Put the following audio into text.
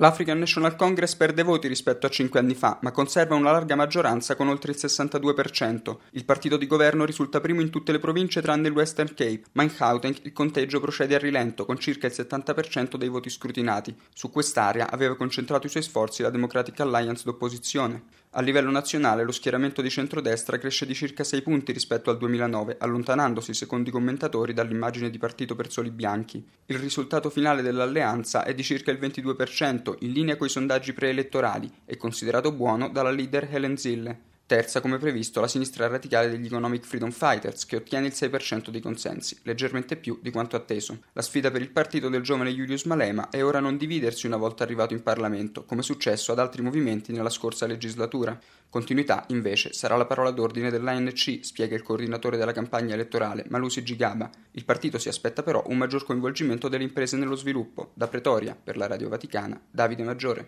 L'African National Congress perde voti rispetto a 5 anni fa, ma conserva una larga maggioranza con oltre il 62%. Il partito di governo risulta primo in tutte le province tranne il Western Cape, ma in Gauteng il conteggio procede a rilento con circa il 70% dei voti scrutinati. Su quest'area aveva concentrato i suoi sforzi la Democratic Alliance d'opposizione. A livello nazionale lo schieramento di centrodestra cresce di circa 6 punti rispetto al 2009, allontanandosi, secondo i commentatori, dall'immagine di partito per soli bianchi. Il risultato finale dell'alleanza è di circa il 22%, in linea coi sondaggi preelettorali, e considerato buono dalla leader Helen Zille. Terza, come previsto, la sinistra radicale degli Economic Freedom Fighters, che ottiene il 6% dei consensi, leggermente più di quanto atteso. La sfida per il partito del giovane Julius Malema è ora non dividersi una volta arrivato in Parlamento, come è successo ad altri movimenti nella scorsa legislatura. Continuità, invece, sarà la parola d'ordine dell'ANC, spiega il coordinatore della campagna elettorale, Malusi Gigaba. Il partito si aspetta però un maggior coinvolgimento delle imprese nello sviluppo. Da Pretoria, per la Radio Vaticana, Davide Maggiore.